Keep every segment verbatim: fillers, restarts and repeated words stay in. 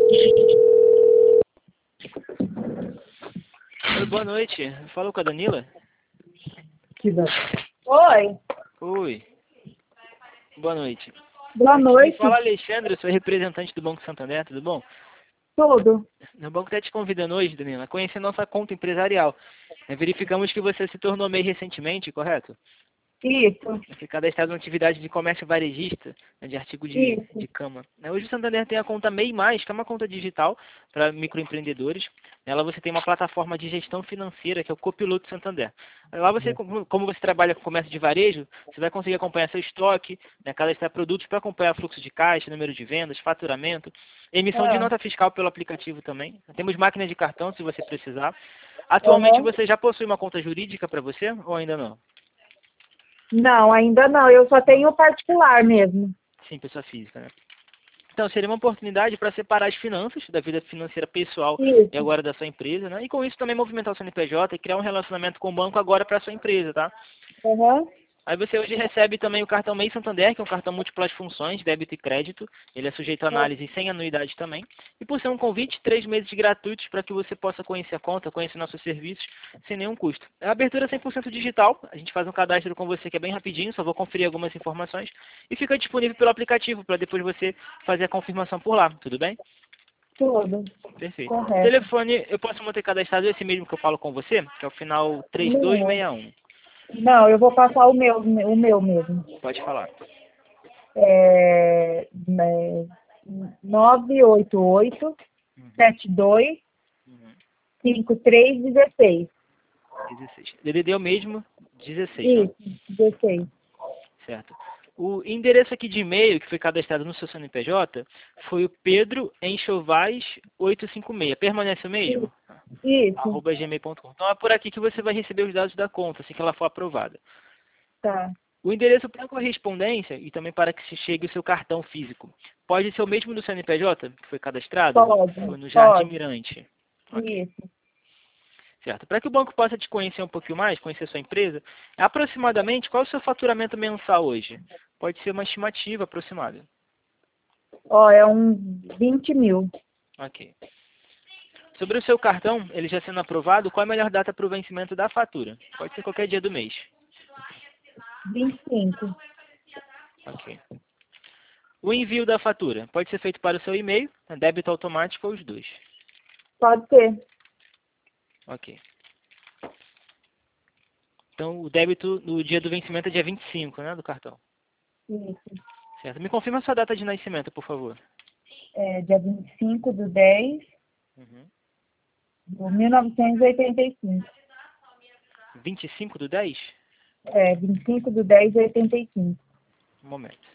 Oi, boa noite. Falou com a Danila? Oi, Oi. Boa noite. boa Aqui noite. fala Alexandre, eu sou representante do Banco Santander, tudo bom? Tudo. O banco está te convidando hoje, Danila, a conhecer nossa conta empresarial. É, verificamos que você se tornou MEI recentemente, correto? Isso, Você cadastrado na atividade de comércio varejista, né, de artigo de, isso. de cama. Né, hoje o Santander tem a conta MEI Mais, que é uma conta digital para microempreendedores. Nela você tem uma plataforma de gestão financeira, que é o Copiloto Santander. Lá você, como como você trabalha com comércio de varejo, você vai conseguir acompanhar seu estoque, né, cadastrar produtos para acompanhar fluxo de caixa, número de vendas, faturamento, emissão de Ah, nota fiscal pelo aplicativo também. Temos máquina de cartão, se você precisar. Atualmente aham. você já possui uma conta jurídica para você ou ainda não? Não, ainda não. Eu só tenho particular mesmo. Sim, pessoa física, né? Então, seria uma oportunidade para separar as finanças da vida financeira pessoal e Isso. agora da sua empresa, né? E com isso também movimentar o C N P J e criar um relacionamento com o banco agora para a sua empresa, tá? Aham. Aí você hoje recebe também o cartão MEI Santander, que é um cartão múltiplas funções, débito e crédito. Ele é sujeito a análise sem anuidade também. E por ser um convite, três meses gratuitos para que você possa conhecer a conta, conhecer nossos serviços, sem nenhum custo. A abertura é cem por cento digital. A gente faz um cadastro com você que é bem rapidinho, só vou conferir algumas informações. E fica disponível pelo aplicativo para depois você fazer a confirmação por lá. Tudo bem? Tudo. Perfeito. O Correto. telefone, eu posso manter cadastrado esse mesmo que eu falo com você, que é o final três dois Não, seis um. não, eu vou passar o meu, o meu mesmo. Pode falar. É, né, nove oito oito, sete dois, Uhum. cinco três um seis. dezesseis. D D D é o mesmo, dezesseis, não? Isso, dezesseis. Certo. O endereço aqui de e-mail que foi cadastrado no seu C N P J foi o Pedro Enxovais oitocentos e cinquenta e seis. Permanece o mesmo? Isso. arroba gmail ponto com. Então é por aqui que você vai receber os dados da conta, assim que ela for aprovada. Tá. O endereço para correspondência e também para que se chegue o seu cartão físico pode ser o mesmo do C N P J que foi cadastrado? Foi Pode, no Jardim pode. Mirante. Ok. Isso. Certo. Para que o banco possa te conhecer um pouquinho mais, conhecer sua empresa, aproximadamente qual é o seu faturamento mensal hoje? Pode ser uma estimativa aproximada. Ó, é uns vinte mil. Ok. Sobre o seu cartão, ele já sendo aprovado, qual é a melhor data para o vencimento da fatura? Pode ser qualquer dia do mês. Vinte e cinco. Ok. O envio da fatura pode ser feito para o seu e-mail, né, débito automático ou os dois. Pode ser. Ok. Então, o débito no dia do vencimento é dia vinte e cinco, né, do cartão. Isso. Certo. Me confirma a sua data de nascimento, por favor. É dia vinte e cinco do dez Uhum. de mil novecentos e oitenta e cinco. vinte e cinco do dez? É, vinte e cinco do dez de oitenta e cinco. Um momento.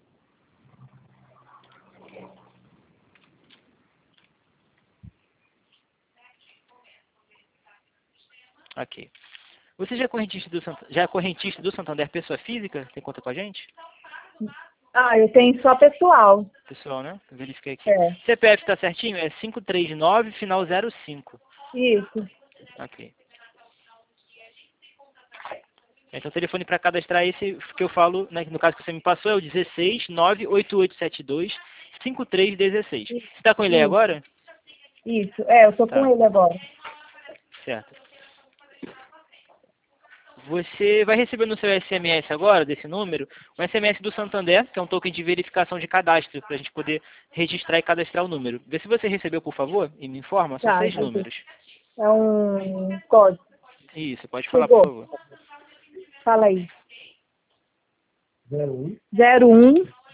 Ok. Você já é correntista do, Sant... já é correntista do Santander pessoa física? Tem conta com a gente? Ah, eu tenho só pessoal. Pessoal, né? Verifiquei aqui. É, C P F está certinho? É cinco três nove, final zero cinco. isso. Ok. Então o telefone para cadastrar esse que eu falo, né, no caso que você me passou, é o dezesseis nove oito oito sete dois cinco três um seis. Você está com ele aí Isso, agora? isso. É, eu tô com Tá, ele agora. certo. Você vai receber no seu S M S agora, desse número, um S M S do Santander, que é um token de verificação de cadastro, para a gente poder registrar e cadastrar o número. Vê se você recebeu, por favor, e me informa, são Tá, seis entendi. números. É um código. Isso, pode falar, por Chegou. favor. Fala aí. zero um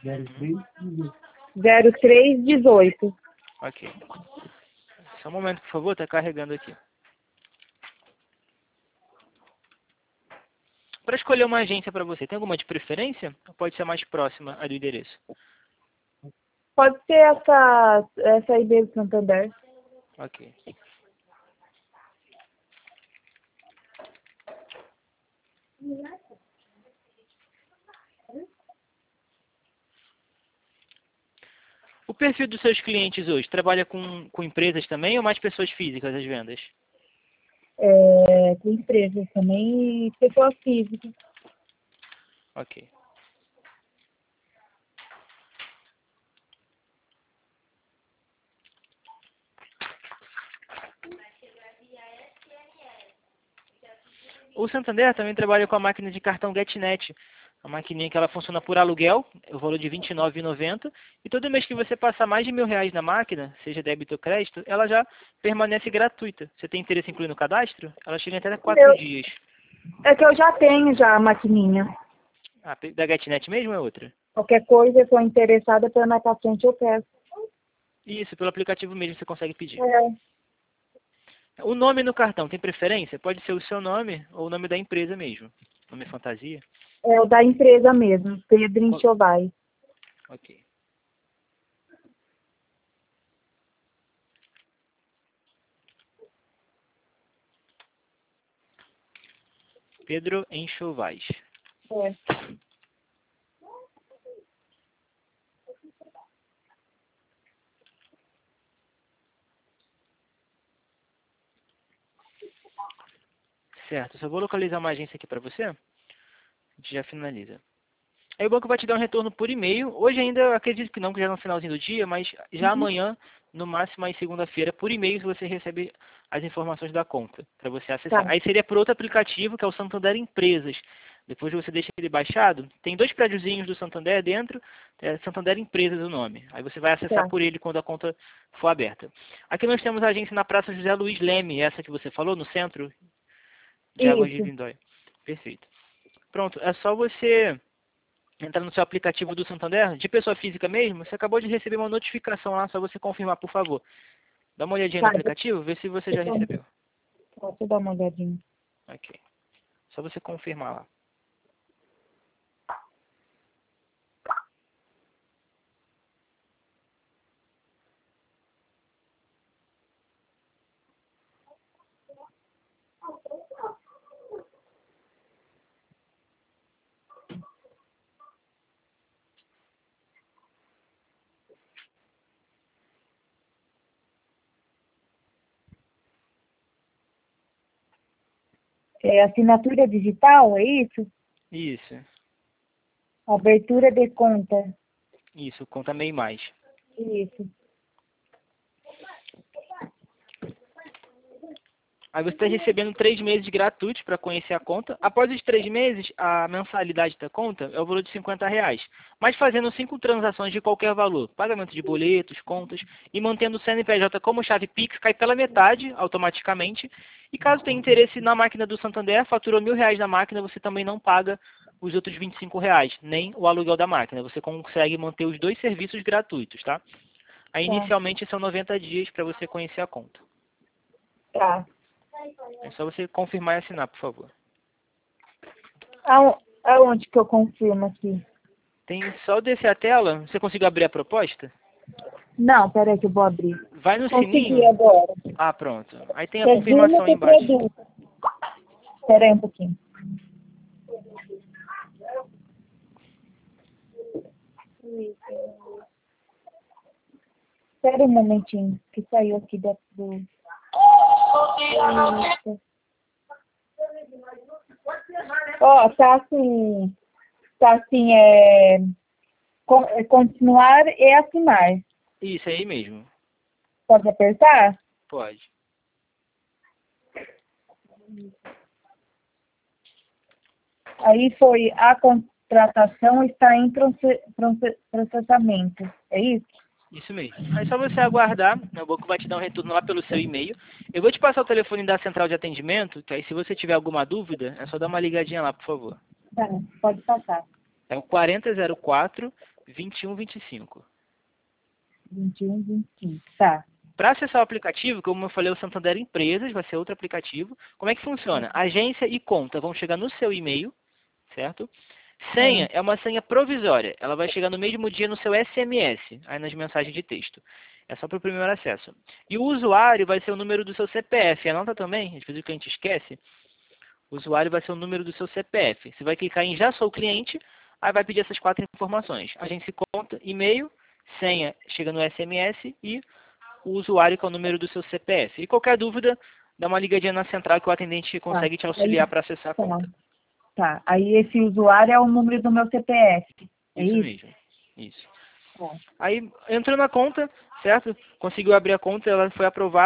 zero três dezoito. Ok. Só um momento, por favor, está carregando aqui. Para escolher uma agência para você, tem alguma de preferência? Ou pode ser mais próxima a do endereço? Pode ser essa, essa aí mesmo, Santander. Ok. O perfil dos seus clientes hoje, trabalha com, com empresas também ou mais pessoas físicas as vendas? É, com empresas também e pessoas físicas. Ok. O Santander também trabalha com a máquina de cartão GetNet. A maquininha que ela funciona por aluguel, o valor de vinte e nove reais e noventa centavos. E todo mês que você passar mais de mil reais na máquina, seja débito ou crédito, ela já permanece gratuita. Você tem interesse em incluir no cadastro? Ela chega até quatro Eu, dias. é que eu já tenho já a maquininha. Ah, da GetNet mesmo ou é outra? Qualquer coisa, eu estou interessada pela mais pra frente, eu peço. Isso, pelo aplicativo mesmo você consegue pedir. É, O nome no cartão tem preferência? Pode ser o seu nome ou o nome da empresa mesmo. Nome fantasia? é o da empresa mesmo, Pedro Qual- Enxoval. Ok. Pedro Enxovais. É. Certo, só vou localizar uma agência aqui para você. A gente já finaliza. Aí o banco vai te dar um retorno por e-mail. Hoje ainda eu acredito que não, que já é no finalzinho do dia, mas já Uhum. amanhã, no máximo aí segunda-feira, por e-mail você recebe as informações da conta para você acessar. Tá, Aí seria por outro aplicativo, que é o Santander Empresas. Depois você deixa ele baixado. Tem dois prédiozinhos do Santander dentro, é Santander Empresas o nome. Aí você vai acessar tá. por ele quando a conta for aberta. Aqui nós temos a agência na Praça José Luiz Leme, essa que você falou, no centro de Águas de Isso. Lindóia. Perfeito. Pronto, é só você entrar no seu aplicativo do Santander, de pessoa física mesmo, você acabou de receber uma notificação lá, só você confirmar, por favor. Dá uma olhadinha no Tá, aplicativo, vê se você já deixa eu, recebeu. deixa eu dar uma olhadinha. Ok. Só você confirmar lá. É assinatura digital, é isso? Isso, Abertura de conta. isso, conta meio mais. Isso. Aí você está recebendo três meses gratuitos para conhecer a conta. Após os três meses, a mensalidade da conta é o valor de cinquenta reais. Mas fazendo cinco transações de qualquer valor, pagamento de boletos, contas, e mantendo o C N P J como chave Pix, cai pela metade automaticamente. E caso tenha interesse na máquina do Santander, faturou mil reais na máquina, você também não paga os outros vinte e cinco reais, nem o aluguel da máquina. Você consegue manter os dois serviços gratuitos, tá? Aí Tá. inicialmente são noventa dias para você conhecer a conta. Tá. É só você confirmar e assinar, por favor. Aon- Aonde que eu confirmo aqui? Tem só descer a tela. Você conseguiu abrir a proposta? Não, peraí que eu vou abrir. Vai no Consegui sininho. agora. Ah, pronto. Aí tem a Resumo confirmação aí do embaixo. produto. Peraí um pouquinho. Espera um momentinho, que saiu aqui da- do... Eita. Ó, tá assim, tá assim, é, con- é continuar e assinar. Isso aí mesmo. Pode apertar? Pode. Aí foi a contratação está em proce- proce- processamento. É isso? Isso mesmo. Aí só você aguardar. O banco vai te dar um retorno lá pelo seu e-mail. Eu vou te passar o telefone da central de atendimento, que aí se você tiver alguma dúvida, é só dar uma ligadinha lá, por favor. Tá, pode passar. É o quarenta zero quatro, vinte e um vinte e cinco. vinte e um, vinte e cinco. Tá. Para acessar o aplicativo, como eu falei, o Santander Empresas, vai ser outro aplicativo. Como é que funciona? Agência e conta vão chegar no seu e-mail, certo? Senha é uma senha provisória. Ela vai chegar no mesmo dia no seu S M S, aí nas mensagens de texto. É só para o primeiro acesso. E o usuário vai ser o número do seu C P F. Anota também, às vezes o cliente esquece. O usuário vai ser o número do seu C P F. Você vai clicar em Já Sou Cliente, aí vai pedir essas quatro informações. Agência e conta, e-mail, senha chega no S M S e o usuário que é o número do seu C P F. E qualquer dúvida, dá uma ligadinha na central que o atendente Tá. consegue te Aí, auxiliar para acessar a tá. conta. Tá. Aí esse usuário é o número do meu C P F. É Isso isso? mesmo. Isso. Tá. Aí entrou na conta, certo? Conseguiu abrir a conta, ela foi aprovada.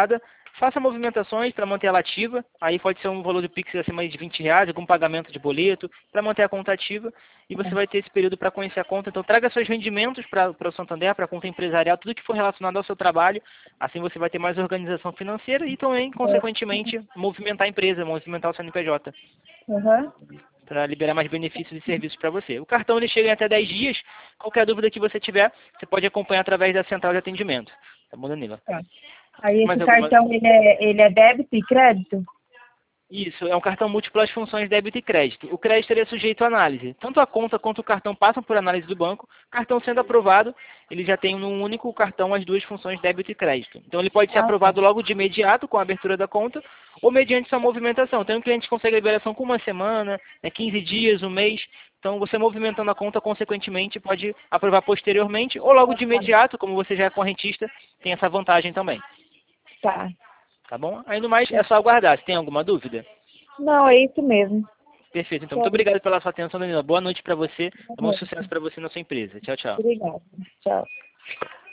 Faça movimentações para manter ela ativa. Aí pode ser um valor de Pix acima de vinte reais, algum pagamento de boleto, para manter a conta ativa. E você vai ter esse período para conhecer a conta. Então traga seus rendimentos para o Santander, para a conta empresarial, tudo que for relacionado ao seu trabalho. Assim você vai ter mais organização financeira e também, consequentemente, movimentar a empresa, movimentar o C N P J. Uhum. Para liberar mais benefícios e serviços para você. O cartão ele chega em até dez dias. Qualquer dúvida que você tiver, você pode acompanhar através da central de atendimento. Tá bom, Danila? Tá. Aí Mais esse alguma... cartão, ele é, ele é débito e crédito? Isso, é um cartão múltiplas funções débito e crédito. O crédito ele é sujeito à análise. Tanto a conta quanto o cartão passam por análise do banco. O cartão sendo aprovado, ele já tem num único cartão as duas funções débito e crédito. Então ele pode ser Ah, aprovado logo de imediato com a abertura da conta ou mediante sua movimentação. Tem um cliente que consegue liberação com uma semana, né, quinze dias, um mês. Então você movimentando a conta, consequentemente, pode aprovar posteriormente ou logo de imediato, como você já é correntista, tem essa vantagem também. tá. Tá bom? Aí no mais é só aguardar. Se tem alguma dúvida? Não, é isso mesmo. Perfeito. Então, muito obrigado pela sua atenção, Danila. Boa noite para você. Bom sucesso para você na sua empresa. Tchau, tchau. Obrigada. Tchau.